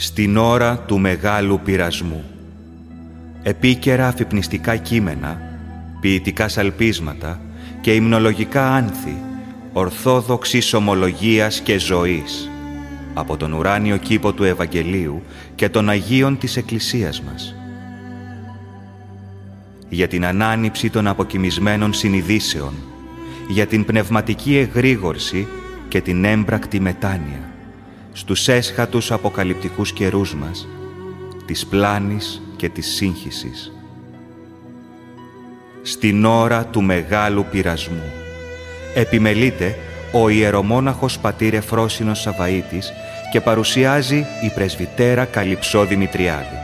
στην ώρα του μεγάλου πειρασμού. Επίκαιρα αφυπνιστικά κείμενα, ποιητικά σαλπίσματα και υμνολογικά άνθη ορθόδοξης ομολογίας και ζωής από τον ουράνιο κήπο του Ευαγγελίου και των Αγίων της Εκκλησίας μας. Για την ανάνυψη των αποκοιμισμένων συνειδήσεων, για την πνευματική εγρήγορση και την έμπρακτη μετάνοια στους έσχατους αποκαλυπτικούς καιρούς μας, της πλάνης και της σύγχυσης. Στην ώρα του μεγάλου πειρασμού επιμελείται ο ιερομόναχος πατήρ Εφρόσινος Σαβαΐτης και παρουσιάζει η πρεσβυτέρα Καλυψό Δημητριάδη.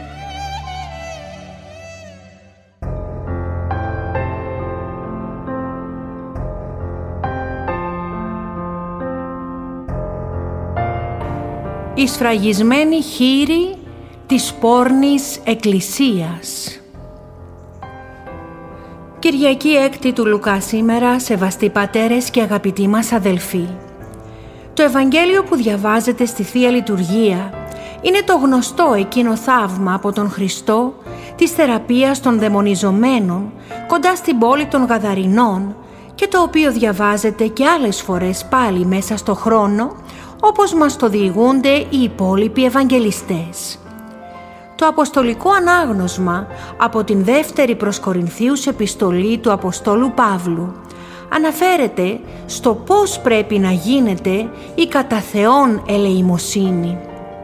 Η σφραγισμένη χείρη της πόρνης Εκκλησίας. Κυριακή 6η του Λουκά σήμερα, σεβαστοί πατέρες και αγαπητοί μας αδελφοί. Το Ευαγγέλιο που διαβάζεται στη Θεία Λειτουργία είναι το γνωστό εκείνο θαύμα από τον Χριστό της θεραπείας των δαιμονιζομένων κοντά στην πόλη των Γαδαρινών και το οποίο διαβάζεται και άλλες φορές πάλι μέσα στο χρόνο, όπως μας το διηγούνται οι υπόλοιποι Ευαγγελιστές. Το αποστολικό ανάγνωσμα από την δεύτερη προς Κορινθίους επιστολή του Αποστόλου Παύλου αναφέρεται στο πώς πρέπει να γίνεται η κατά Θεόν ελεημοσύνη.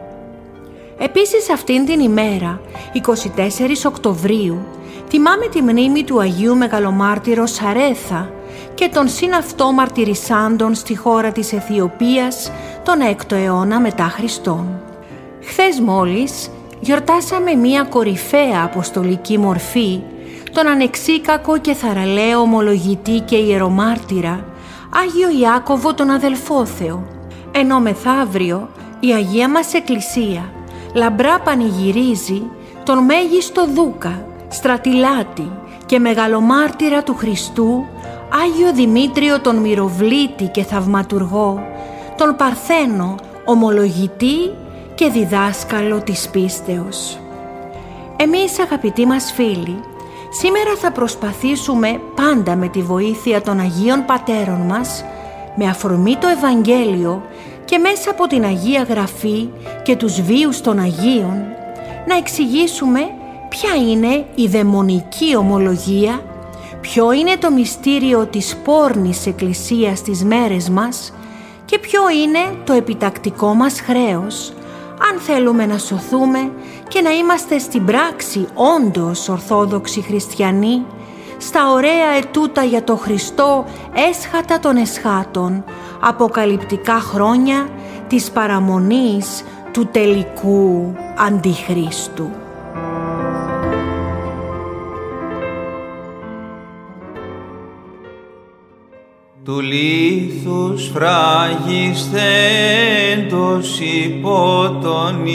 Επίσης αυτήν την ημέρα, 24 Οκτωβρίου, τιμάμε τη μνήμη του Αγίου Μεγαλομάρτυρος Σαρέθα και των συναυτό μαρτυρισάντων στη χώρα της Αιθιοπίας τον 6ο αιώνα μετά Χριστόν. Χθες μόλις γιορτάσαμε μία κορυφαία αποστολική μορφή, τον ανεξίκακο και θαραλέο ομολογητή και ιερομάρτυρα Άγιο Ιάκωβο τον Αδελφόθεο, ενώ μεθαύριο η Αγία μας Εκκλησία λαμπρά πανηγυρίζει τον μέγιστο Δούκα, στρατηλάτη και μεγαλομάρτυρα του Χριστού Άγιο Δημήτριο τον Μυροβλήτη και θαυματουργό, τον Παρθένο ομολογητή και διδάσκαλο της πίστεως. Εμείς αγαπητοί μας φίλοι, σήμερα θα προσπαθήσουμε πάντα με τη βοήθεια των Αγίων Πατέρων μας, με αφορμή το Ευαγγέλιο και μέσα από την Αγία Γραφή και τους βίους των Αγίων, να εξηγήσουμε ποια είναι η δαιμονική ομολογία, ποιο είναι το μυστήριο της πόρνης Εκκλησίας στις μέρες μας και ποιο είναι το επιτακτικό μας χρέος, αν θέλουμε να σωθούμε και να είμαστε στην πράξη όντως Ορθόδοξοι Χριστιανοί, στα ωραία ετούτα για το Χριστό έσχατα των εσχάτων, αποκαλυπτικά χρόνια της παραμονής του τελικού Αντιχρίστου. Του λίθους φραγισθέντος υπό των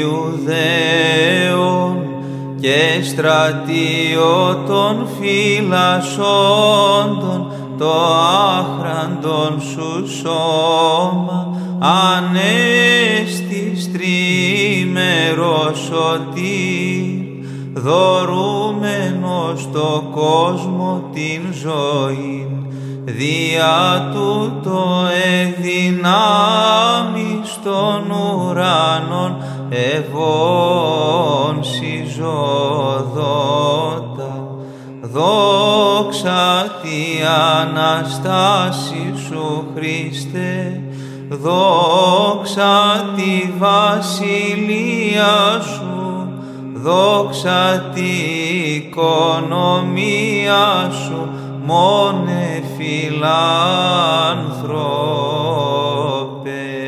Ιουδαίων και στρατείο των φυλασσόντων το άχραντον σου σώμα ανέστης τρίμερος σωτήρ δωρούμενος το κόσμο την ζωή. Δια τούτο εδυνάμεις των ουράνων ευών συζωδότα. Δόξα τη Αναστάση σου Χριστέ, δόξα τη βασιλεία σου, δόξα τη οικονομία σου, μόνε φιλάνθρωπε.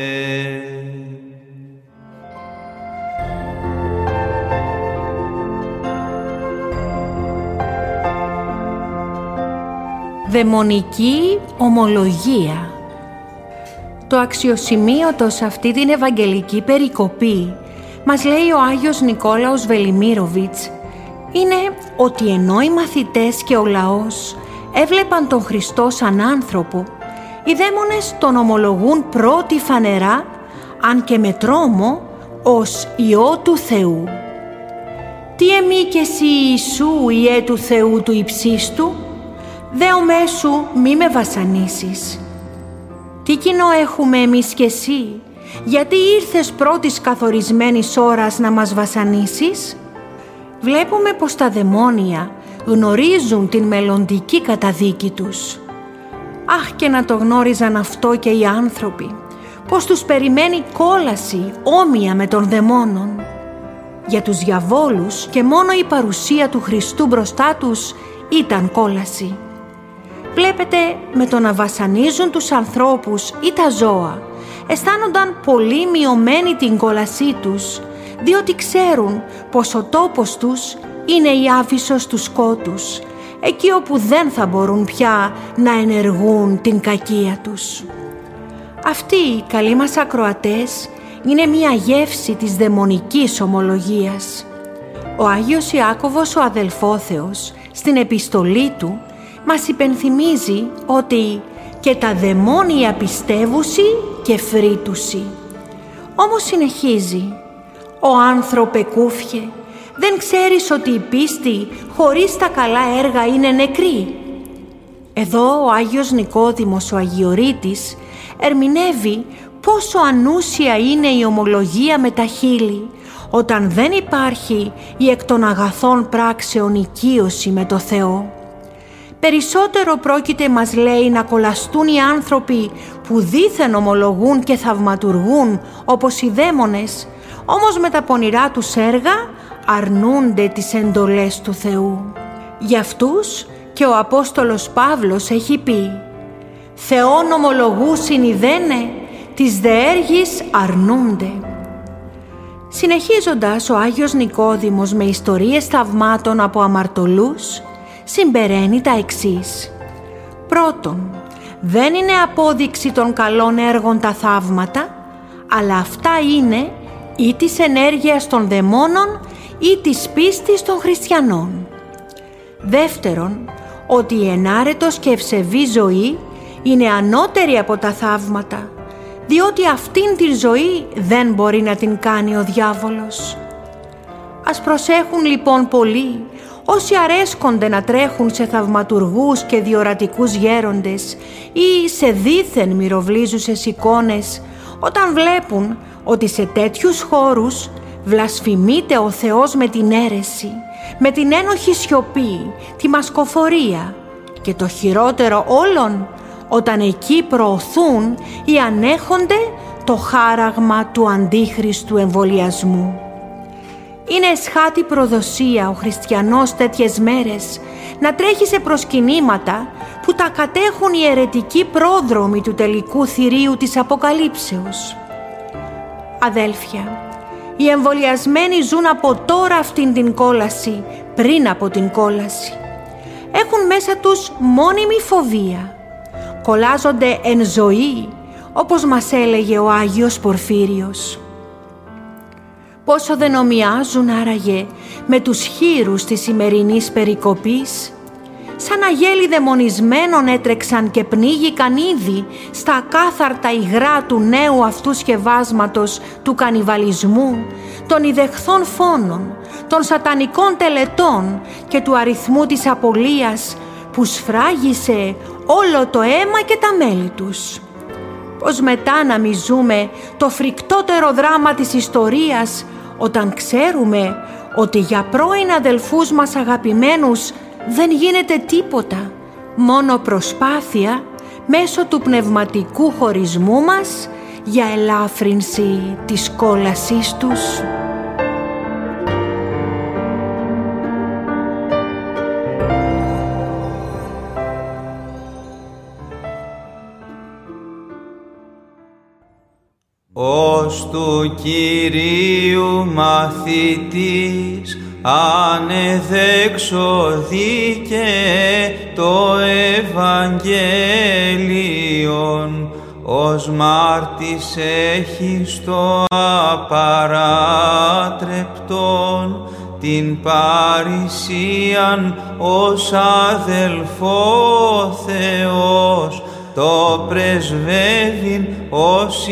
Δαιμονική ομολογία. Το αξιοσημείωτο σε αυτή την Ευαγγελική περικοπή, μας λέει ο Άγιος Νικόλαος Βελιμίροβιτς, είναι ότι ενώ οι μαθητές και ο λαός έβλεπαν τον Χριστό σαν άνθρωπο, οι δαίμονες τον ομολογούν πρώτη φανερά, αν και με τρόμο, ως Υιό του Θεού. Τι εμεί και εσύ Ιησού, Υιέ του Θεού του υψίστου, δέομέ σου μη με βασανίσεις. Τι κοινό έχουμε εμείς και εσύ, γιατί ήρθες πρώτης καθορισμένης ώρας να μας βασανίσεις? Βλέπουμε πως τα δαιμόνια γνωρίζουν την μελλοντική καταδίκη τους. Αχ, και να το γνώριζαν αυτό και οι άνθρωποι, πως τους περιμένει κόλαση όμοια με των δαιμόνων. Για τους διαβόλους και μόνο η παρουσία του Χριστού μπροστά τους ήταν κόλαση. Βλέπετε, με το να βασανίζουν τους ανθρώπους ή τα ζώα, αισθάνονταν πολύ μειωμένοι την κόλασή τους, διότι ξέρουν πως ο τόπος τους είναι η άβυσσος του σκότους, εκεί όπου δεν θα μπορούν πια να ενεργούν την κακία τους. Αυτοί οι καλοί μας ακροατές είναι μια γεύση της δαιμονικής ομολογίας. Ο Άγιος Ιάκωβος ο Αδελφόθεος στην επιστολή του μας υπενθυμίζει ότι «και τα δαιμόνια πιστεύουσι και φρύτουσι». Όμως συνεχίζει «Ο άνθρωπε κούφιε, δεν ξέρεις ότι η πίστη χωρίς τα καλά έργα είναι νεκρή?» Εδώ ο Άγιος Νικόδημος ο Αγιορείτης ερμηνεύει πόσο ανούσια είναι η ομολογία με τα χείλη, όταν δεν υπάρχει η εκ των αγαθών πράξεων οικείωση με το Θεό. Περισσότερο πρόκειται, μας λέει, να κολαστούν οι άνθρωποι που δήθεν ομολογούν και θαυματουργούν όπως οι δαίμονες, όμως με τα πονηρά τους έργα αρνούνται τις εντολές του Θεού. Για αυτούς και ο Απόστολος Παύλος έχει πει «Θεόν ομολογούσιν ιδένε, τις δε έργης αρνούνται». Συνεχίζοντας, ο Άγιος Νικόδημος με ιστορίες θαυμάτων από αμαρτωλούς συμπεραίνει τα εξής. Πρώτον, δεν είναι απόδειξη των καλών έργων τα θαύματα, αλλά αυτά είναι ή της ενέργειας των δαιμόνων ή της πίστης των χριστιανών. Δεύτερον, ότι η ενάρετος και ευσεβή ζωή είναι ανώτερη από τα θαύματα, διότι αυτήν την ζωή δεν μπορεί να την κάνει ο διάβολος. Ας προσέχουν λοιπόν πολύ όσοι αρέσκονται να τρέχουν σε θαυματουργούς και διορατικούς γέροντες ή σε δήθεν μυροβλίζουσες εικόνες, όταν βλέπουν ότι σε τέτοιους χώρους βλασφημείται ο Θεός με την αίρεση, με την ένοχη σιωπή, τη μασκοφορία και το χειρότερο όλων, όταν εκεί προωθούν ή ανέχονται το χάραγμα του αντίχριστου εμβολιασμού. Είναι εσχάτη προδοσία ο χριστιανός τέτοιες μέρες να τρέχει σε προσκυνήματα που τα κατέχουν οι αιρετικοί πρόδρομοι του τελικού θηρίου της Αποκαλύψεως. Αδέλφια, οι εμβολιασμένοι ζουν από τώρα αυτήν την κόλαση, πριν από την κόλαση. Έχουν μέσα τους μόνιμη φοβία. Κολλάζονται εν ζωή, όπως μας έλεγε ο Άγιος Πορφύριος. Πόσο δεν ομοιάζουν άραγε με τους χήρους της σημερινής περικοπής, σαν αγέλη δαιμονισμένων έτρεξαν και πνίγηκαν ήδη στα ακάθαρτα υγρά του νέου αυτού σκευάσματος του κανιβαλισμού, των ιδεχθών φόνων, των σατανικών τελετών και του αριθμού της απολίας που σφράγισε όλο το αίμα και τα μέλη τους. Πως μετά να μη ζούμε το φρικτότερο δράμα της ιστορίας, όταν ξέρουμε ότι για πρώην αδελφούς μας αγαπημένους δεν γίνεται τίποτα, μόνο προσπάθεια μέσω του πνευματικού χωρισμού μας για ελάφρυνση της κόλασής τους. Ως του Κυρίου μαθητής ανεδεξοδίκε το Ευαγγέλιον, ως μάρτης έχεις το απαράτρεπτον, την παρησίαν ως αδελφό Θεός, το πρεσβεύειν ως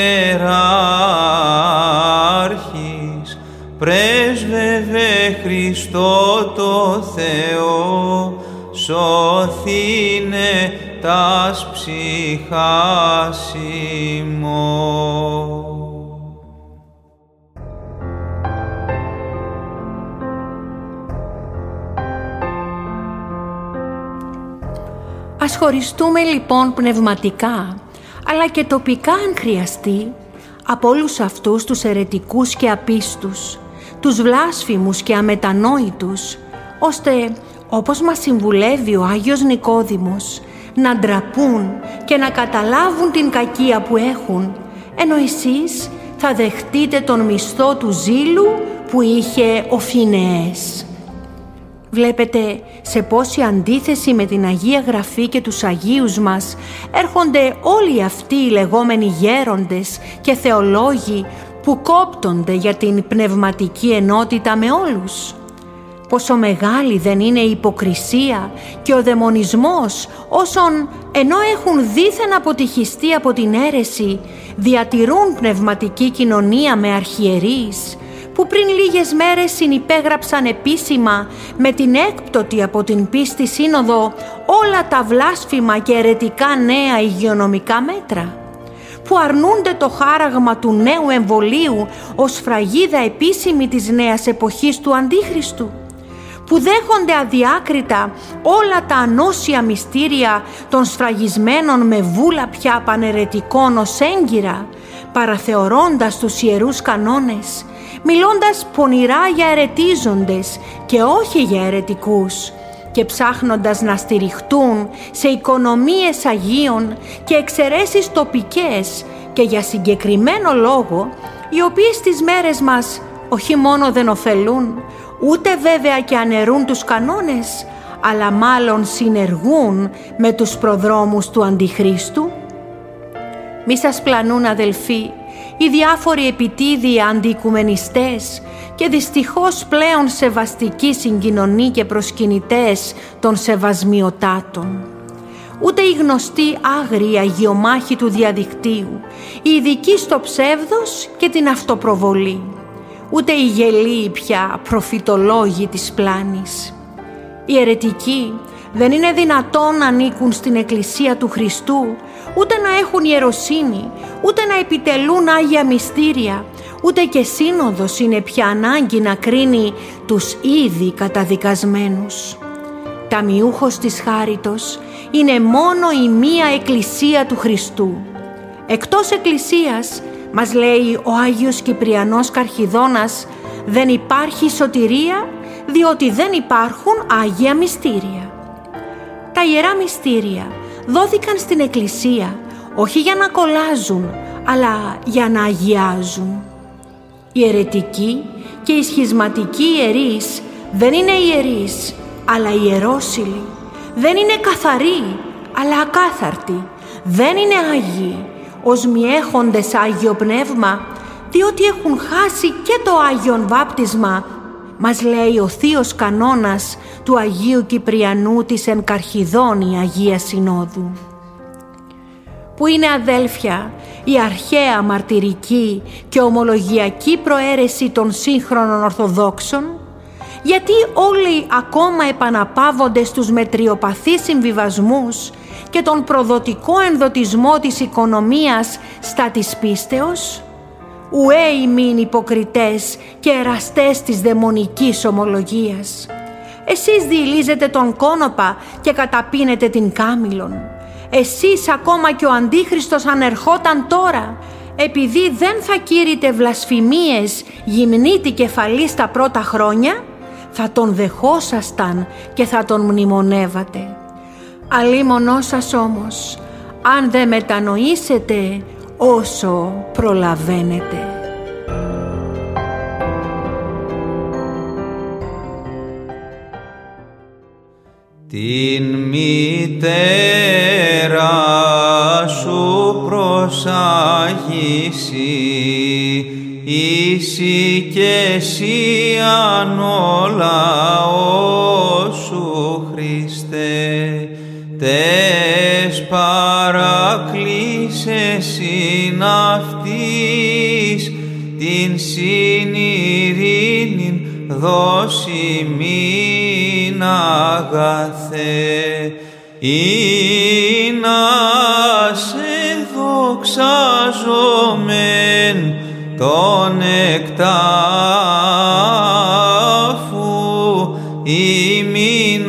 ιεράρχης, πρέσβευε Χριστό το Θεό, σωθήνε τας ψυχάς ημών. Ας χωριστούμε λοιπόν πνευματικά, αλλά και τοπικά αν χρειαστεί, από όλους αυτούς τους αιρετικούς και απίστους, τους βλάσφημους και αμετανόητους, ώστε, όπως μας συμβουλεύει ο Άγιος Νικόδημος, να ντραπούν και να καταλάβουν την κακία που έχουν, ενώ εσείς θα δεχτείτε τον μισθό του ζήλου που είχε ο Φινεές. Βλέπετε σε πόση αντίθεση με την Αγία Γραφή και τους Αγίους μας έρχονται όλοι αυτοί οι λεγόμενοι γέροντες και θεολόγοι που κόπτονται για την πνευματική ενότητα με όλους. Πόσο μεγάλη δεν είναι η υποκρισία και ο δαιμονισμός όσων, ενώ έχουν δήθεν αποτυχιστεί από την αίρεση, διατηρούν πνευματική κοινωνία με αρχιερείς, που πριν λίγες μέρες συνυπέγραψαν επίσημα με την έκπτωτη από την πίστη σύνοδο όλα τα βλάσφημα και αιρετικά νέα υγειονομικά μέτρα, που αρνούνται το χάραγμα του νέου εμβολίου ως φραγίδα επίσημη της νέας εποχής του Αντίχριστου, που δέχονται αδιάκριτα όλα τα ανώσια μυστήρια των σφραγισμένων με βούλαπια παναιρετικών ως έγκυρα, παραθεωρώντας τους ιερούς κανόνες, μιλώντας πονηρά για αιρετίζοντες και όχι για αιρετικούς, και ψάχνοντας να στηριχτούν σε οικονομίες Αγίων και εξαιρέσεις τοπικές και για συγκεκριμένο λόγο, οι οποίες στις μέρες μας όχι μόνο δεν ωφελούν, ούτε βέβαια και αναιρούν τους κανόνες, αλλά μάλλον συνεργούν με τους προδρόμους του Αντιχρίστου. Μη σας πλανούν, αδελφοί, οι διάφοροι επιτίδιοι αντιοικουμενιστές και δυστυχώς πλέον σεβαστικοί συγκοινωνοί και προσκυνητές των σεβασμιωτάτων. Ούτε οι γνωστοί άγριοι αγιομάχοι του διαδικτύου, οι ειδικοί στο ψεύδος και την αυτοπροβολή, ούτε οι γελοί πια προφητολόγοι της πλάνης. Οι αιρετικοί δεν είναι δυνατόν να ανήκουν στην Εκκλησία του Χριστού, ούτε να έχουν ιεροσύνη, ούτε να επιτελούν Άγια Μυστήρια, ούτε και σύνοδος είναι πια ανάγκη να κρίνει τους ήδη καταδικασμένους. Ταμιούχος της χάριτος είναι μόνο η μία Εκκλησία του Χριστού. Εκτός Εκκλησίας, μας λέει ο Άγιος Κυπριανός Καρχιδώνας, δεν υπάρχει σωτηρία, διότι δεν υπάρχουν Άγια Μυστήρια. Τα Ιερά Μυστήρια δόθηκαν στην Εκκλησία όχι για να κολλάζουν, αλλά για να αγιάζουν. Οι αιρετικοί και οι σχισματικοί ιερείς δεν είναι ιερείς, αλλά ιερόσιλοι. Δεν είναι καθαροί, αλλά ακάθαρτοι. Δεν είναι άγιοι, ως μη έχοντες Άγιο Πνεύμα, διότι έχουν χάσει και το Άγιον Βάπτισμα, μας λέει ο θείος κανόνας του Αγίου Κυπριανού της εν Καρχιδώνη Αγίας Συνόδου. Που είναι, αδέλφια, η αρχαία μαρτυρική και ομολογιακή προαίρεση των σύγχρονων Ορθοδόξων, γιατί όλοι ακόμα επαναπαύονται στους μετριοπαθείς συμβιβασμούς και τον προδοτικό ενδοτισμό της οικονομίας στα της πίστεως. Ουέ ημίν υποκριτές και εραστές της δαιμονικής ομολογίας. Εσείς διηλίζετε τον κόνοπα και καταπίνετε την κάμηλον. Εσείς ακόμα και ο Αντίχριστος αν ερχόταν τώρα, επειδή δεν θα κήρυτε βλασφημίες γυμνή κεφαλή στα πρώτα χρόνια, θα τον δεχόσασταν και θα τον μνημονεύατε. Αλίμονό σας όμως, αν δεν μετανοήσετε όσο προλαβαίνετε. Την μητέρα σου προσάγηση, ίση και εσύ αν ο λαός σου Χριστέ, τες παρά κλείσεσιν αυτής, την συνειρήνην δώσει μην αγαθέ, ή να σε δοξάζομεν τον εκτάφου, ή μην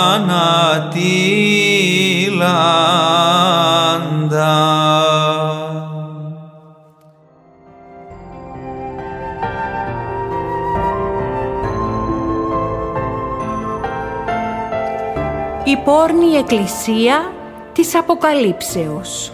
ανατίλαντα. Η πόρνη εκκλησία της Αποκαλύψεως.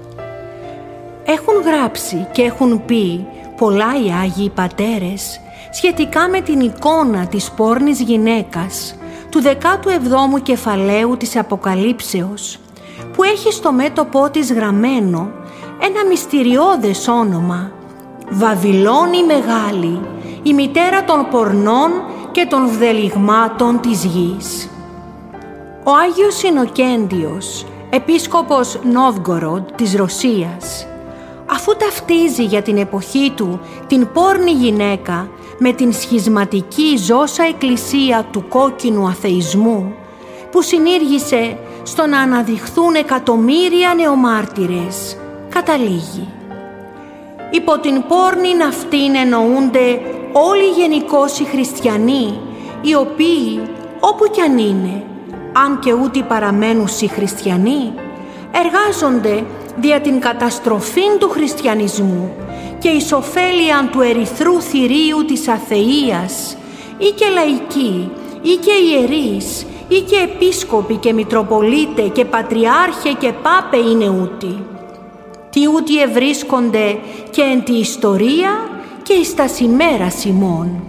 Έχουν γράψει και έχουν πει πολλά οι Άγιοι Πατέρες σχετικά με την εικόνα της πόρνης γυναίκας του 17ου κεφαλαίου της Αποκαλύψεως, που έχει στο μέτωπό της γραμμένο ένα μυστηριώδες όνομα: Βαβυλώνη Μεγάλη, η μητέρα των πορνών και των βδελιγμάτων της γης. Ο Άγιος Ινοκέντιος, επίσκοπος Νόβγκοροντ της Ρωσίας, αφού ταυτίζει για την εποχή του την πόρνη γυναίκα με την σχισματική ζώσα εκκλησία του κόκκινου αθεϊσμού, που συνήργησε στο να αναδειχθούν εκατομμύρια νεομάρτυρες, καταλήγει: υπό την πόρνην αυτήν εννοούνται όλοι γενικώς οι χριστιανοί, οι οποίοι όπου κι αν είναι, αν και ούτε παραμένουσι χριστιανοί, εργάζονται δια την καταστροφήν του χριστιανισμού και εις ωφέλιαν του ερυθρού θηρίου της αθείας, ή και λαϊκοί, ή και ιερείς, ή και επίσκοποι και μητροπολίτε και πατριάρχε και πάπε είναι ούτι. Τι ούτι ευρίσκονται και εν τη ιστορία και εις τα σημέρας ημών.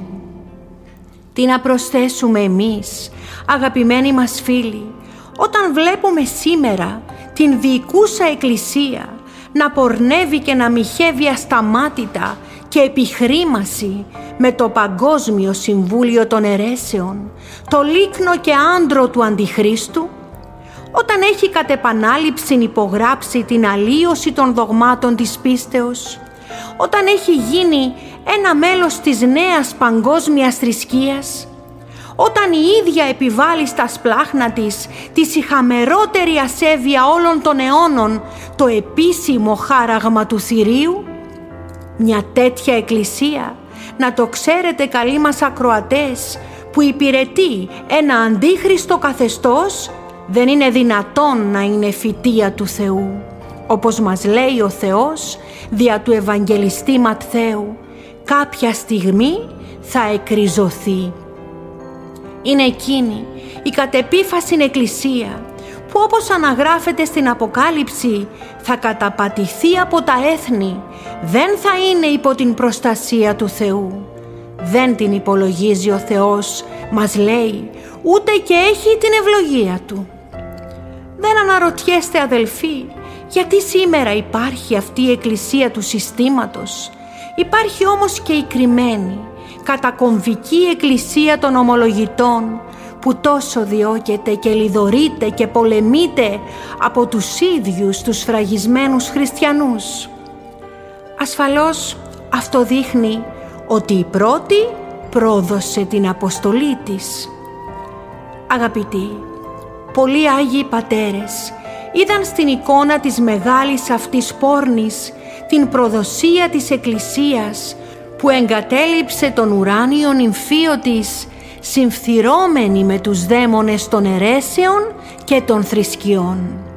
Τι να προσθέσουμε εμείς, αγαπημένοι μας φίλοι, όταν βλέπουμε σήμερα την διοικούσα εκκλησία να πορνεύει και να μοιχεύει ασταμάτητα και επιχρήμαση με το Παγκόσμιο Συμβούλιο των Αιρέσεων, το λίκνο και άντρο του Αντιχρίστου, όταν έχει κατ' επανάληψη υπογράψει την αλλίωση των δογμάτων της πίστεως, όταν έχει γίνει ένα μέλος της νέας παγκόσμιας θρησκείας, όταν η ίδια επιβάλλει στα σπλάχνα της τη σιχαμερότερη ασέβεια όλων των αιώνων, το επίσημο χάραγμα του θηρίου. Μια τέτοια εκκλησία, να το ξέρετε καλοί μας ακροατές, που υπηρετεί ένα αντίχριστο καθεστώς, δεν είναι δυνατόν να είναι φυτεία του Θεού. Όπως μας λέει ο Θεός δια του Ευαγγελιστή Ματθαίου, κάποια στιγμή θα εκριζωθεί. Είναι εκείνη η κατεπίφασιν εκκλησία που, όπως αναγράφεται στην Αποκάλυψη, θα καταπατηθεί από τα έθνη, δεν θα είναι υπό την προστασία του Θεού. Δεν την υπολογίζει ο Θεός, μας λέει, ούτε και έχει την ευλογία Του. Δεν αναρωτιέστε, αδελφοί, γιατί σήμερα υπάρχει αυτή η εκκλησία του συστήματος. Υπάρχει όμως και η κρυμμένη, κατακομβική εκκλησία των ομολογητών, που τόσο διώκεται και λιδωρείται και πολεμείται από τους ίδιους τους σφραγισμένους χριστιανούς. Ασφαλώς αυτό δείχνει ότι η πρώτη πρόδωσε την αποστολή της. Αγαπητοί, πολλοί Άγιοι Πατέρες είδαν στην εικόνα της μεγάλης αυτής πόρνης την προδοσία της Εκκλησίας, που εγκατέλειψε τον ουράνιο νυμφίο της, συμφθυρώμενη με τους δαίμονες των αιρέσεων και των θρησκειών.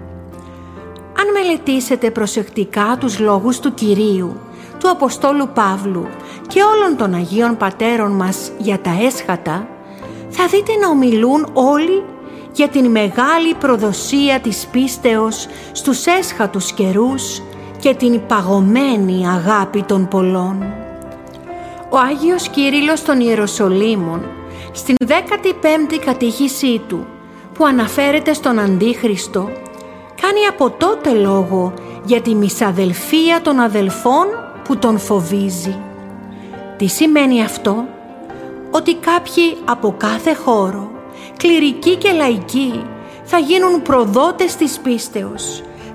Αν μελετήσετε προσεκτικά τους λόγους του Κυρίου, του Αποστόλου Παύλου και όλων των Αγίων Πατέρων μας για τα έσχατα, θα δείτε να ομιλούν όλοι για την μεγάλη προδοσία της πίστεως στους έσχατους καιρούς και την παγωμένη αγάπη των πολλών. Ο Άγιος Κύριλλος των Ιεροσολύμων, στην 15η κατήχησή του, που αναφέρεται στον Αντίχριστο, κάνει από τότε λόγο για τη μισαδελφία των αδελφών που τον φοβίζει. Τι σημαίνει αυτό? Ότι κάποιοι από κάθε χώρο, κληρικοί και λαϊκοί, θα γίνουν προδότες της πίστεως,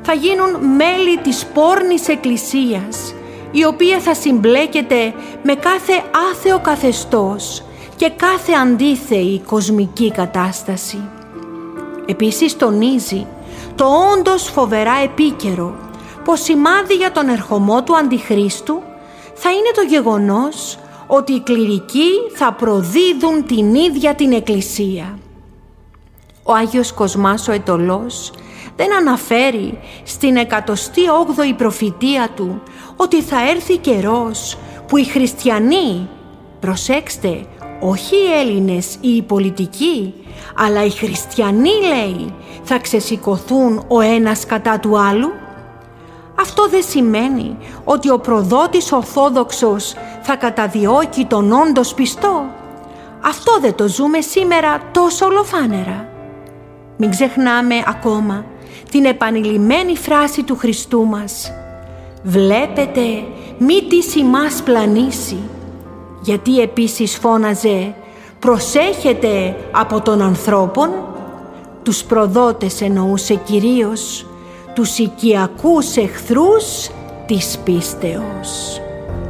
θα γίνουν μέλη της πόρνης εκκλησίας, η οποία θα συμπλέκεται με κάθε άθεο καθεστώς και κάθε αντίθεη κοσμική κατάσταση. Επίσης τονίζει το όντως φοβερά επίκαιρο πως σημάδι για τον ερχομό του Αντιχρίστου θα είναι το γεγονός ότι οι κληρικοί θα προδίδουν την ίδια την Εκκλησία. Ο Άγιος Κοσμάς ο Αιτωλός δεν αναφέρει στην 108η προφητεία του ότι θα έρθει καιρός που οι χριστιανοί, προσέξτε, όχι οι Έλληνες ή οι πολιτικοί, αλλά οι χριστιανοί, λέει, θα ξεσηκωθούν ο ένας κατά του άλλου. Αυτό δεν σημαίνει ότι ο προδότης Ορθόδοξος θα καταδιώκει τον όντως πιστό. Αυτό δεν το ζούμε σήμερα τόσο ολοφάνερα. Μην ξεχνάμε ακόμα την επανειλημμένη φράση του Χριστού μας: «Βλέπετε μη της ημάς πλανήσει», γιατί επίσης φώναζε «προσέχετε από των ανθρώπων». Τους προδότες εννοούσε κυρίως, τους οικιακούς εχθρούς της πίστεως.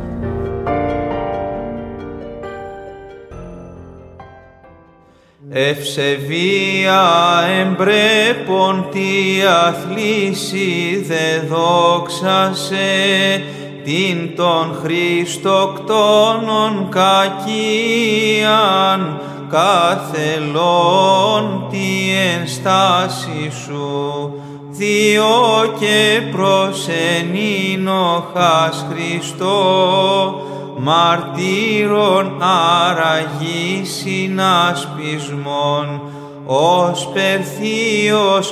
Ευσεβία εμπρέπον τι αθλήσει δε δόξασε, την των Χριστοκτόνων κακίαν, καθελών τη ενστάση σου, διό και προσενήνοχας Χριστό, μαρτύρων αραγή συνασπισμών, ως περθίος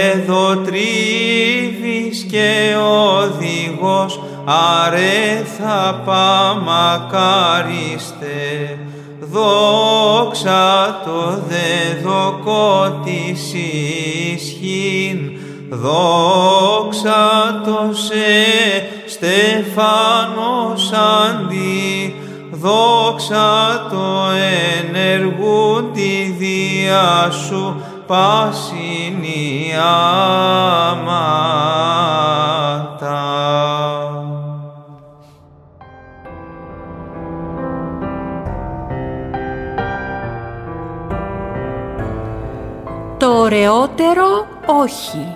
παιδοτρίβης και οδηγός αρέθα παμακάριστε. Δόξα το δεδοκό της ισχύν, δόξα το σε Στεφάνος αντί, δόξα το ενεργούν τη διά σου πάσινη άματα. Το ωραιότερο όχι.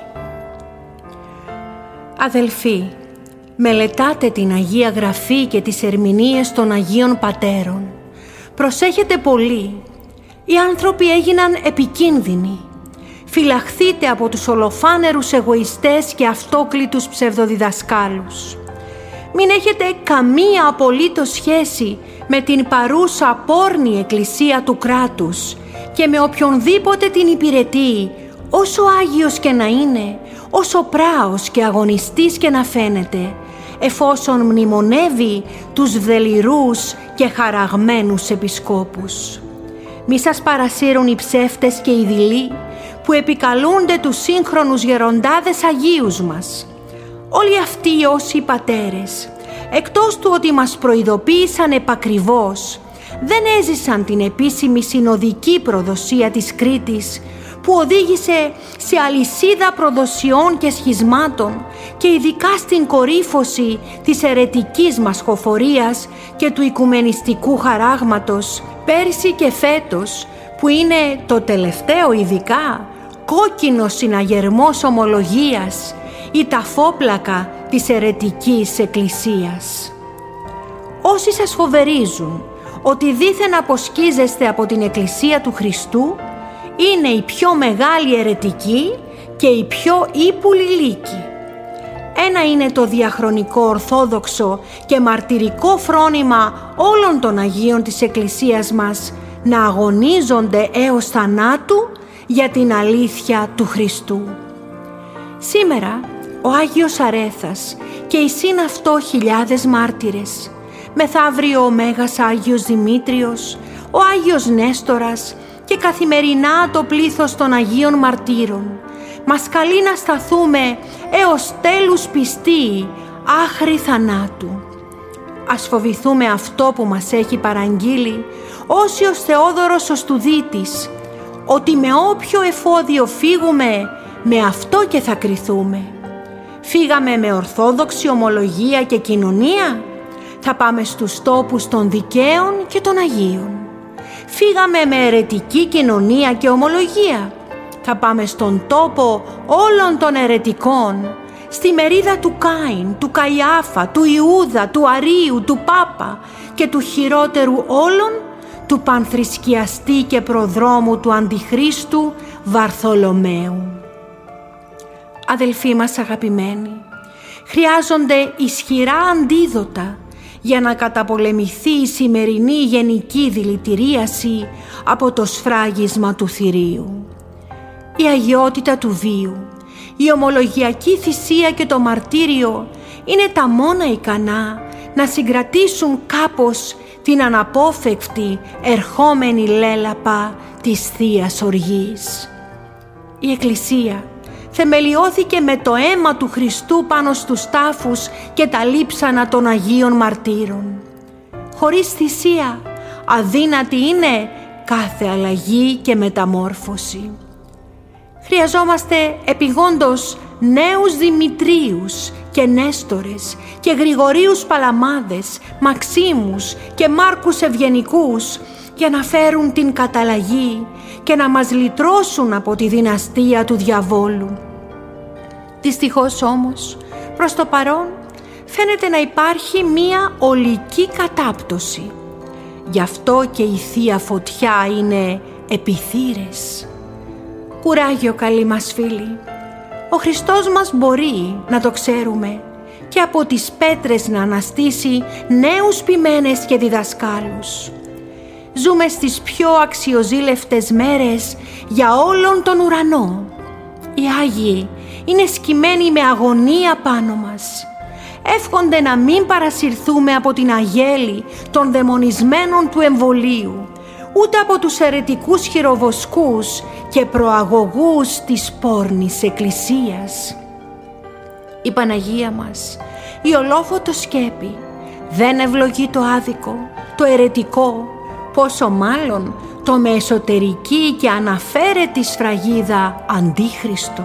Αδελφοί, μελετάτε την Αγία Γραφή και τις ερμηνείες των Αγίων Πατέρων. Προσέχετε πολύ. Οι άνθρωποι έγιναν επικίνδυνοι. Φυλαχθείτε από τους ολοφάνερους εγωιστές και αυτόκλητους ψευδοδιδασκάλους. Μην έχετε καμία απολύτως σχέση με την παρούσα πόρνη εκκλησία του κράτους και με οποιονδήποτε την υπηρετεί, όσο άγιος και να είναι, όσο πράος και αγωνιστής και να φαίνεται, εφόσον μνημονεύει τους δελειρούς και χαραγμένους επισκόπους. Μη σας παρασύρουν οι ψεύτες και οι δειλοί που επικαλούνται τους σύγχρονους γεροντάδες Αγίους μας. Όλοι αυτοί οι όσοι πατέρες, εκτός του ότι μας προειδοποίησαν επακριβώς, δεν έζησαν την επίσημη συνοδική προδοσία της Κρήτης, που οδήγησε σε αλυσίδα προδοσιών και σχισμάτων και ειδικά στην κορύφωση της αιρετικής μασχοφορίας και του οικουμενιστικού χαράγματος πέρσι και φέτος, που είναι το τελευταίο ειδικά κόκκινος συναγερμός ομολογίας, η ταφόπλακα της αιρετικής εκκλησίας. Όσοι σας φοβερίζουν ότι δήθεν αποσκίζεστε από την εκκλησία του Χριστού, είναι η πιο μεγάλη αιρετική και η πιο ύπουλη λύκη. Ένα είναι το διαχρονικό ορθόδοξο και μαρτυρικό φρόνημα όλων των Αγίων της Εκκλησίας μας να αγωνίζονται έως θανάτου για την αλήθεια του Χριστού. Σήμερα ο Άγιος Αρέθας και οι συν αυτό χιλιάδες μάρτυρες, μεθαύριο ο Μέγας Άγιος Δημήτριος, ο Άγιος Νέστορας και καθημερινά το πλήθος των Αγίων Μαρτύρων μας καλεί να σταθούμε έως τέλους πιστοί άχρη θανάτου. Ας φοβηθούμε αυτό που μας έχει παραγγείλει Όσιος Θεόδωρος ο Στουδίτης, ότι με όποιο εφόδιο φύγουμε, με αυτό και θα κριθούμε. Φύγαμε με ορθόδοξη ομολογία και κοινωνία. Θα πάμε στους τόπους των δικαίων και των Αγίων. Φύγαμε με αιρετική κοινωνία και ομολογία. Θα πάμε στον τόπο όλων των αιρετικών, στη μερίδα του Κάιν, του Καϊάφα, του Ιούδα, του Αρίου, του Πάπα και του χειρότερου όλων, του πανθρησκιαστή και προδρόμου του Αντιχρίστου Βαρθολομαίου. Αδελφοί μας αγαπημένοι, χρειάζονται ισχυρά αντίδοτα για να καταπολεμηθεί η σημερινή γενική δηλητηρίαση από το σφράγισμα του θηρίου. Η αγιότητα του βίου, η ομολογιακή θυσία και το μαρτύριο είναι τα μόνα ικανά να συγκρατήσουν κάπως την αναπόφευκτη ερχόμενη λέλαπα της Θείας Οργής. Η Εκκλησία θεμελιώθηκε με το αίμα του Χριστού πάνω στους τάφους και τα λείψανα των Αγίων Μαρτύρων. Χωρίς θυσία αδύνατη είναι κάθε αλλαγή και μεταμόρφωση. Χρειαζόμαστε επιγόντως νέους Δημητρίους και Νέστορες και Γρηγορίους Παλαμάδες, Μαξίμους και Μάρκους Ευγενικούς για να φέρουν την καταλλαγή και να μας λυτρώσουν από τη δυναστεία του διαβόλου. Δυστυχώς όμως, προς το παρόν, φαίνεται να υπάρχει μία ολική κατάπτωση. Γι' αυτό και η Θεία Φωτιά είναι επιθύρες. Κουράγιο, καλοί μας φίλοι. Ο Χριστός μας μπορεί, να το ξέρουμε, και από τις πέτρες να αναστήσει νέους ποιμένες και διδασκάλους. Ζούμε στις πιο αξιοζήλευτες μέρες για όλον τον ουρανό. Οι Άγιοι είναι σκυμμένοι με αγωνία πάνω μας. Εύχονται να μην παρασυρθούμε από την αγέλη των δαιμονισμένων του εμβολίου, ούτε από τους αιρετικούς χειροβοσκούς και προαγωγούς της πόρνης εκκλησίας. Η Παναγία μας, η ολόφωτο σκέπη, δεν ευλογεί το άδικο, το αιρετικό, πόσο μάλλον το με εσωτερική και αναφέρετη σφραγίδα αντίχριστο.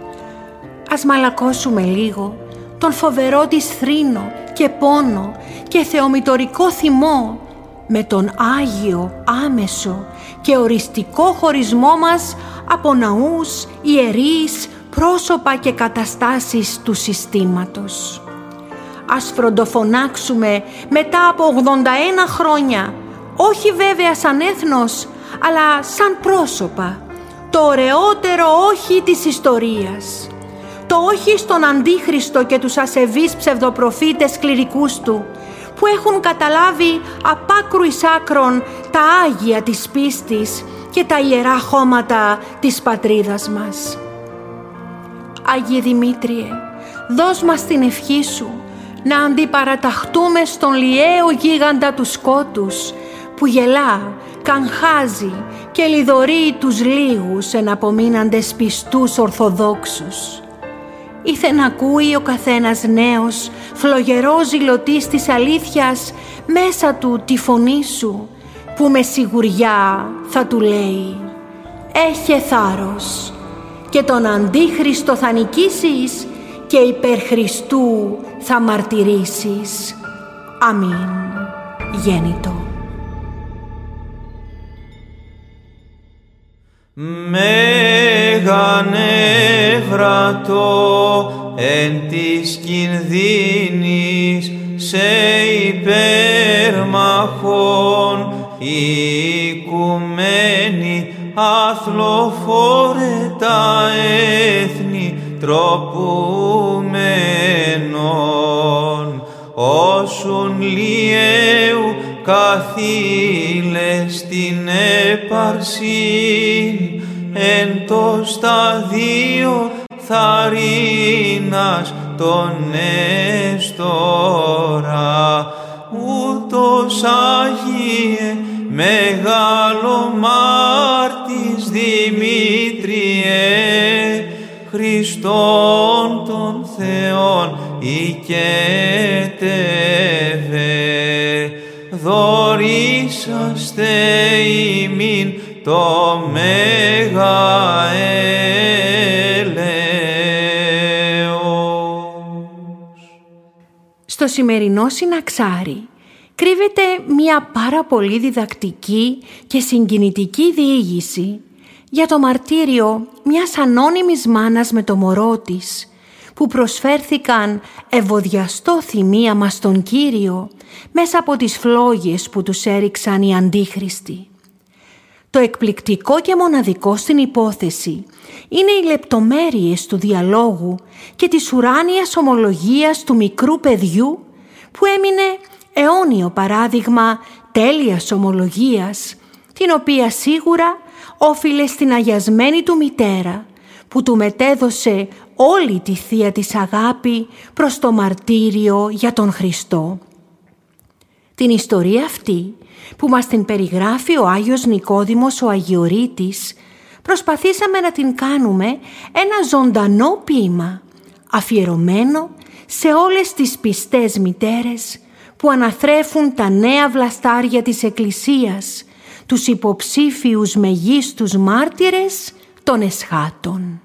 Ας μαλακώσουμε λίγο τον φοβερό της θρήνο και πόνο και θεομητορικό θυμό με τον Άγιο, άμεσο και οριστικό χωρισμό μας από ναούς, ιερείς, πρόσωπα και καταστάσεις του συστήματος. Ας φροντοφωνάξουμε μετά από 81 χρόνια, όχι βέβαια σαν έθνος, αλλά σαν πρόσωπα, το ωραιότερο όχι της ιστορίας. Το όχι στον Αντίχριστο και τους ασεβείς ψευδοπροφήτες κληρικούς του, που έχουν καταλάβει απ' άκρου εις άκρον τα Άγια της πίστης και τα ιερά χώματα της πατρίδας μας. Άγιε Δημήτριε, δώσ' μας την ευχή σου να αντιπαραταχτούμε στον λιαίο γίγαντα του σκότους που γελά, καγχάζει και λιδωρεί τους λίγους εναπομείναντες πιστούς Ορθοδόξους. Ήθε να ακούει ο καθένας νέος, φλογερός ζηλωτής της αλήθειας μέσα του τη φωνή σου, που με σιγουριά θα του λέει «Έχε θάρρος και τον Αντίχριστο θα νικήσεις και υπέρ Χριστού θα μαρτυρήσεις. Αμήν. Γέννητο». Μεγανεύρατο εν της κινδύνης σε υπέρμαχον οικουμένη αθλοφόρε τα έθνη τροπουμένων όσουν λιέου καθήλες την έπαρσιν εν το σταδίο θαρρύνας τον έστορα ούτως Άγιε μεγάλο μάρτης Δημήτριε Χριστόν των Θεών οικέτευε δωρήσαστε ημίν το μέγα έλεος. Στο σημερινό συναξάρι κρύβεται μια πάρα πολύ διδακτική και συγκινητική διήγηση για το μαρτύριο μιας ανώνυμης μάνας με το μωρό της, που προσφέρθηκαν ευωδιαστό θυμίαμα στον Κύριο μέσα από τις φλόγες που τους έριξαν οι αντίχριστοι. Το εκπληκτικό και μοναδικό στην υπόθεση είναι οι λεπτομέρειες του διαλόγου και της ουράνιας ομολογίας του μικρού παιδιού, που έμεινε αιώνιο παράδειγμα τέλειας ομολογίας, την οποία σίγουρα όφιλε στην αγιασμένη του μητέρα, που του μετέδωσε όλη τη θεία της αγάπη προς το μαρτύριο για τον Χριστό. Την ιστορία αυτή, που μας την περιγράφει ο Άγιος Νικόδημος ο Αγιορείτης, προσπαθήσαμε να την κάνουμε ένα ζωντανό ποίημα, αφιερωμένο σε όλες τις πιστές μητέρες που αναθρέφουν τα νέα βλαστάρια της Εκκλησίας, τους υποψήφιους μεγίστους μάρτυρες των εσχάτων.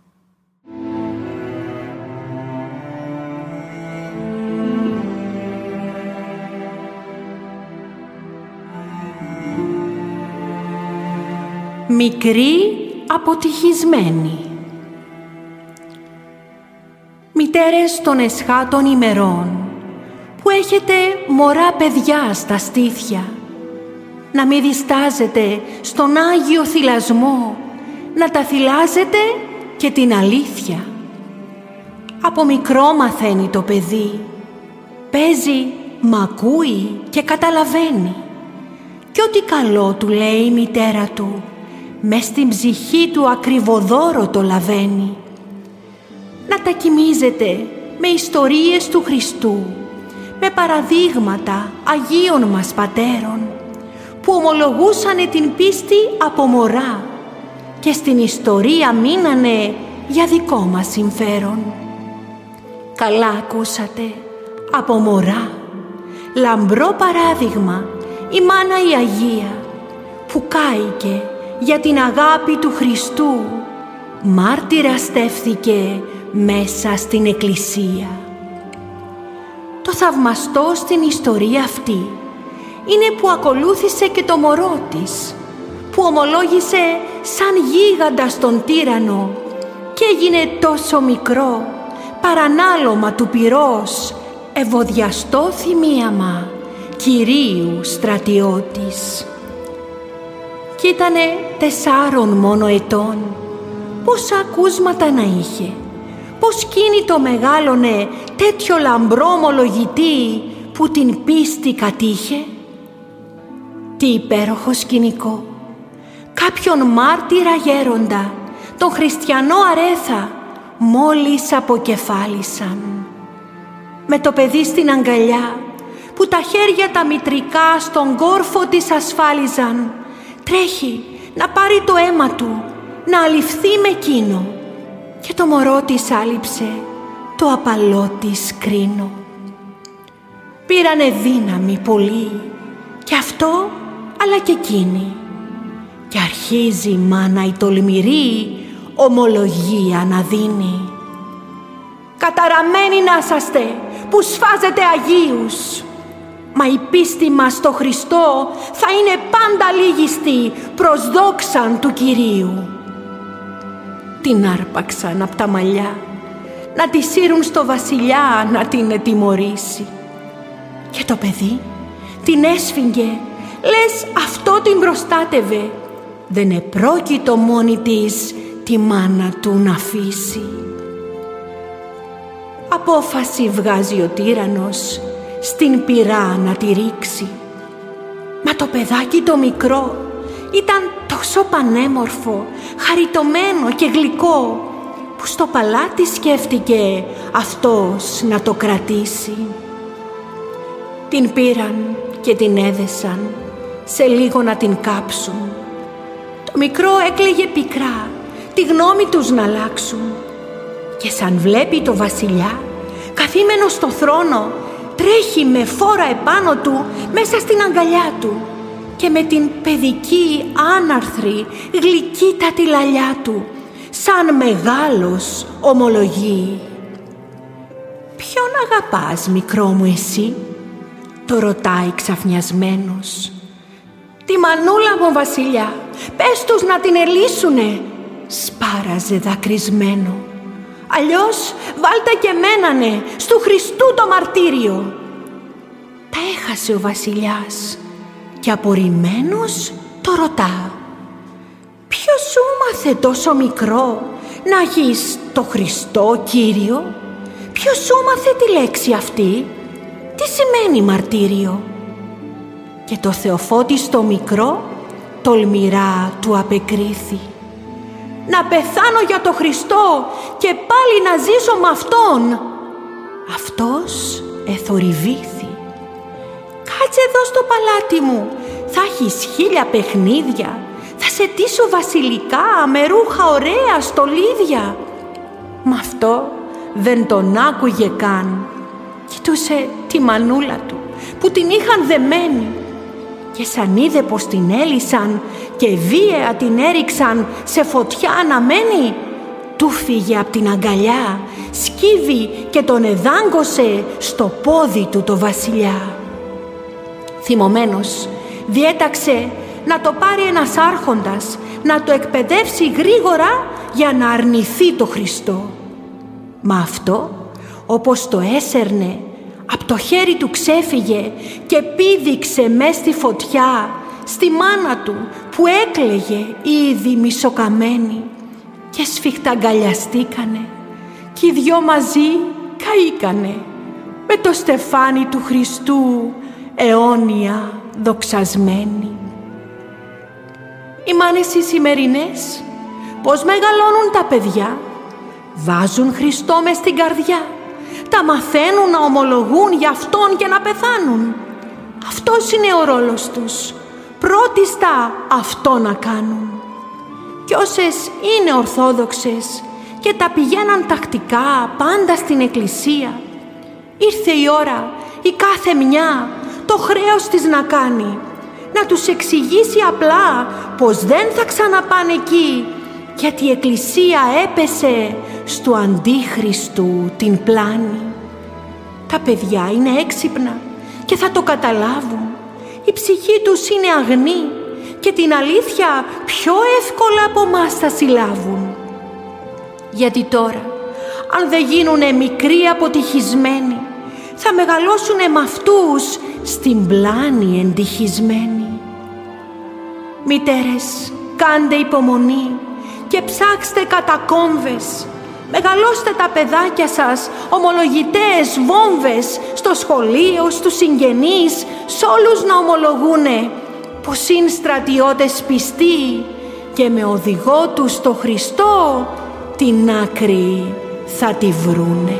Μικρή αποτυχισμένη. Μητέρες των εσχάτων ημερών, που έχετε μωρά παιδιά στα στήθια, να μην διστάζετε στον Άγιο θυλασμό να τα θυλάζετε και την αλήθεια. Από μικρό μαθαίνει το παιδί, παίζει, μ' ακούει και καταλαβαίνει, και ό,τι καλό του λέει η μητέρα του, μες στην ψυχή του ακριβοδόρο το λαβαίνει. Να τα κοιμίζετε με ιστορίες του Χριστού, με παραδείγματα Αγίων μας Πατέρων, που ομολογούσανε την πίστη από μωρά και στην ιστορία μείνανε για δικό μας συμφέρον. Καλά ακούσατε, από μωρά, λαμπρό παράδειγμα η μάνα η Αγία, που κάηκε για την αγάπη του Χριστού, μάρτυρα στέφθηκε μέσα στην Εκκλησία. Το θαυμαστό στην ιστορία αυτή είναι που ακολούθησε και το μωρό της, που ομολόγησε σαν γίγαντας τον τύραννο και έγινε τόσο μικρό, παρανάλωμα του πυρός, ευωδιαστό θυμίαμα Κυρίου στρατιώτης. Κι ήτανε 4 μόνο ετών. Πόσα ακούσματα να είχε, πώς κίνητο μεγάλωνε τέτοιο λαμπρό ομολογητή που την πίστη κατήχε. Τι υπέροχο σκηνικό! Κάποιον μάρτυρα γέροντα, τον χριστιανό Αρέθα, μόλις αποκεφάλισαν. Με το παιδί στην αγκαλιά, που τα χέρια τα μητρικά στον κόρφο της ασφάλιζαν, τρέχει να πάρει το αίμα του, να αληφθεί με εκείνο, και το μωρό της άλειψε το απαλό της κρίνο. Πήρανε δύναμη πολύ, και αυτό αλλά και εκείνη, και αρχίζει η μάνα η τολμηρή ομολογία να δίνει. Καταραμένοι να είσαστε που σφάζετε Αγίους, μα η πίστη μας στο Χριστό θα είναι πάντα λίγιστη προς δόξαν του Κυρίου. Την άρπαξαν απ' τα μαλλιά, να τη σύρουν στο βασιλιά να την τιμωρήσει. Και το παιδί την έσφιγγε, λες αυτό την προστάτευε. Δεν επρόκειτο μόνη της τη μάνα του να αφήσει. Απόφαση βγάζει ο τύραννος στην πυρά να τη ρίξει. Μα το παιδάκι το μικρό ήταν τόσο πανέμορφο, χαριτωμένο και γλυκό, που στο παλάτι σκέφτηκε αυτός να το κρατήσει. Την πήραν και την έδεσαν, σε λίγο να την κάψουν. Το μικρό έκλαιγε πικρά, τη γνώμη τους να αλλάξουν. Και σαν βλέπει το βασιλιά, καθήμενο στο θρόνο, τρέχει με φόρα επάνω του μέσα στην αγκαλιά του και με την παιδική, άναρθρη, γλυκύτατη λαλιά του, σαν μεγάλος ομολογεί. «Ποιον αγαπάς, μικρό μου, εσύ?» το ρωτάει ξαφνιασμένος. «Τη μανούλα μου, βασιλιά, πες τους να την ελύσουνε», σπάραζε δακρυσμένο. «Αλλιώς βάλτε και μένανε στου Χριστού το μαρτύριο». Τα έχασε ο βασιλιάς και απορριμμένος το ρωτά. «Ποιος σου μάθε τόσο μικρό να έχεις το Χριστό Κύριο? Ποιος σου μάθε τη λέξη αυτή? Τι σημαίνει μαρτύριο?» Και το θεοφώτιστο μικρό τολμηρά του απεκρίθη. «Να πεθάνω για το Χριστό και πάλι να ζήσω με Αυτόν». Αυτός εθορυβήθη. «Κάτσε εδώ στο παλάτι μου, θα έχεις 1000 παιχνίδια, θα σε ντύσω βασιλικά με ρούχα ωραία στολίδια». Μ' αυτό δεν τον άκουγε καν. Κοιτούσε τη μανούλα του που την είχαν δεμένη και σαν είδε πως την έλυσαν και βίαια την έριξαν σε φωτιά αναμένη, του φύγε απ' την αγκαλιά, σκύβει και τον εδάγκωσε στο πόδι του το βασιλιά. Θυμωμένος διέταξε να το πάρει ένας άρχοντας, να το εκπαιδεύσει γρήγορα για να αρνηθεί το Χριστό. Μα αυτό, όπως το έσερνε, απ' το χέρι του ξέφυγε και πήδηξε μες στη φωτιά, στη μάνα του που έκλαιγε ήδη μισοκαμένη, και σφιχταγκαλιαστήκανε κι οι δυο μαζί καήκανε με το στεφάνι του Χριστού αιώνια δοξασμένοι. Οι μάνες οι σημερινές πώς μεγαλώνουν τα παιδιά? Βάζουν Χριστό μες στην καρδιά, τα μαθαίνουν να ομολογούν για Αυτόν και να πεθάνουν. Αυτός είναι ο ρόλος τους, πρώτιστα αυτό να κάνουν. Κι όσες είναι ορθόδοξες και τα πηγαίναν τακτικά πάντα στην εκκλησία, ήρθε η ώρα η κάθε μια το χρέος της να κάνει, να τους εξηγήσει απλά πως δεν θα ξαναπάνε εκεί, γιατί η εκκλησία έπεσε στου Αντίχριστου την πλάνη. Τα παιδιά είναι έξυπνα και θα το καταλάβουν. Η ψυχή τους είναι αγνή και την αλήθεια πιο εύκολα από μας θα συλλάβουν. Γιατί τώρα, αν δεν γίνουνε μικροί αποτυχισμένοι, θα μεγαλώσουνε με αυτούς στην πλάνη εντυχισμένοι. Μητέρες, κάντε υπομονή και ψάξτε κατακόμβες. Μεγαλώστε τα παιδάκια σας ομολογητές, βόμβες, στο σχολείο, στους συγγενείς, σ' όλους να ομολογούνε πως είναι στρατιώτες πιστοί και με οδηγό τους το Χριστό την άκρη θα τη βρούνε.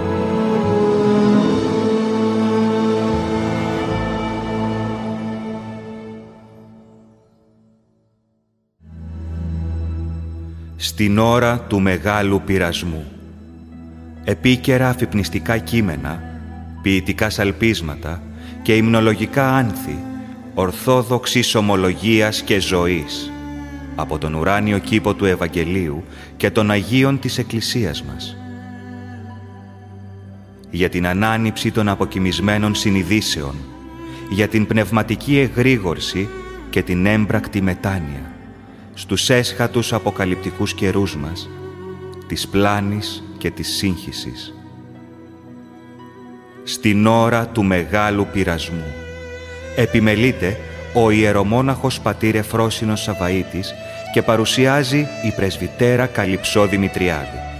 Στην ώρα του μεγάλου πειρασμού. Επίκαιρα αφυπνιστικά κείμενα, ποιητικά σαλπίσματα και υμνολογικά άνθη ορθόδοξης ομολογίας και ζωής από τον ουράνιο κήπο του Ευαγγελίου και των Αγίων της Εκκλησίας μας. Για την ανάνυψη των αποκοιμισμένων συνειδήσεων, για την πνευματική εγρήγορση και την έμπρακτη μετάνοια στους έσχατους αποκαλυπτικούς καιρούς μας, της πλάνης και της σύγχυσης. Στην ώρα του μεγάλου πειρασμού επιμελείται ο ιερομόναχος πατήρ Εφρόσινος Σαβαΐτης και παρουσιάζει η πρεσβυτέρα Καλυψό Δημητριάδη.